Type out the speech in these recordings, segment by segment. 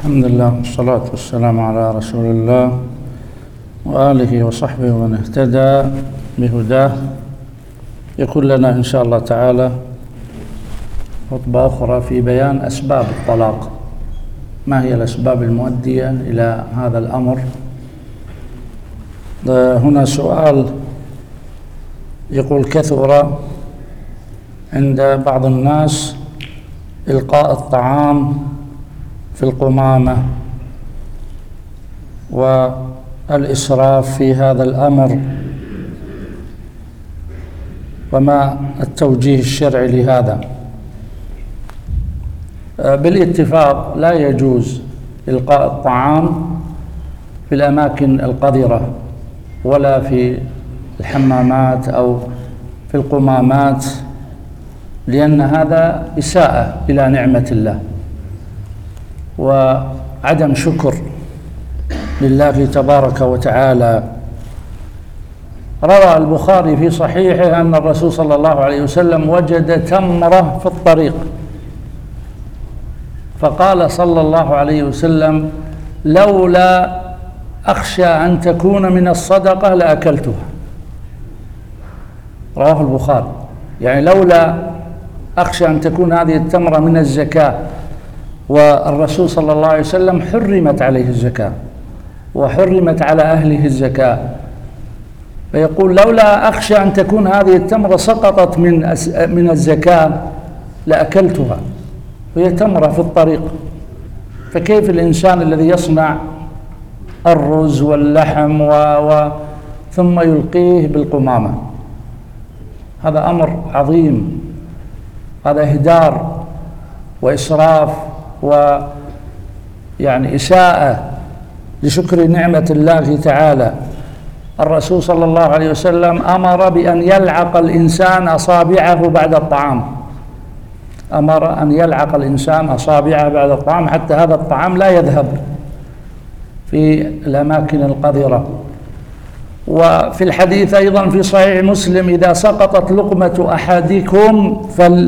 الحمد لله والصلاة والسلام على رسول الله وآله وصحبه ومن اهتدى بهداه. يكون لنا إن شاء الله تعالى خطبة أخرى في بيان أسباب الطلاق. ما هي الأسباب المؤدية إلى هذا الأمر؟ هنا سؤال يقول: كثر عند بعض الناس إلقاء الطعام في القمامة والإسراف في هذا الأمر، وما التوجيه الشرعي لهذا؟ بالاتفاق لا يجوز إلقاء الطعام في الأماكن القذرة ولا في الحمامات أو في القمامات، لأن هذا إساءة إلى نعمة الله وعدم شكر لله تبارك وتعالى. روى البخاري في صحيحه أن الرسول صلى الله عليه وسلم وجد تمرة في الطريق، فقال صلى الله عليه وسلم: لولا أخشى أن تكون من الصدقة لأكلتها. رواه البخاري، يعني لولا أخشى أن تكون هذه التمرة من الزكاة، والرسول صلى الله عليه وسلم حرمت عليه الزكاة وحرمت على أهله الزكاة، فيقول: لولا أخشى أن تكون هذه التمرة سقطت من الزكاة لأكلتها، وهي تمرة في الطريق. فكيف الإنسان الذي يصنع الرز واللحم ثم يلقيه بالقمامة؟ هذا أمر عظيم، هذا إهدار وإسراف ويعني إساءة لشكر نعمة الله تعالى. الرسول صلى الله عليه وسلم أمر بأن يلعق الإنسان أصابعه بعد الطعام، أمر أن يلعق الإنسان أصابعه بعد الطعام حتى هذا الطعام لا يذهب في الأماكن القذرة. وفي الحديث أيضا في صحيح مسلم: إذا سقطت لقمة أحدكم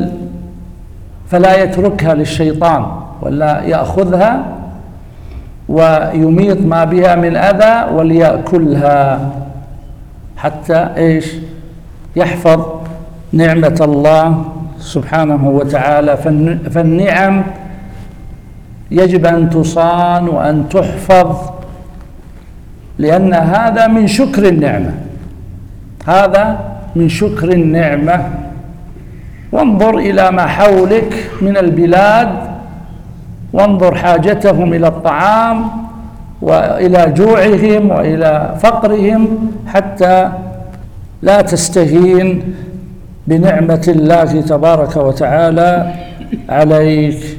فلا يتركها للشيطان، ولا يأخذها ويميط ما بها من أذى وليأكلها، حتى يحفظ نعمة الله سبحانه وتعالى. فالنعم يجب أن تصان وأن تحفظ، لأن هذا من شكر النعمة، هذا من شكر النعمة. وانظر إلى ما حولك من البلاد، وانظر حاجتهم إلى الطعام وإلى جوعهم وإلى فقرهم، حتى لا تستهين بنعمة الله تبارك وتعالى عليك.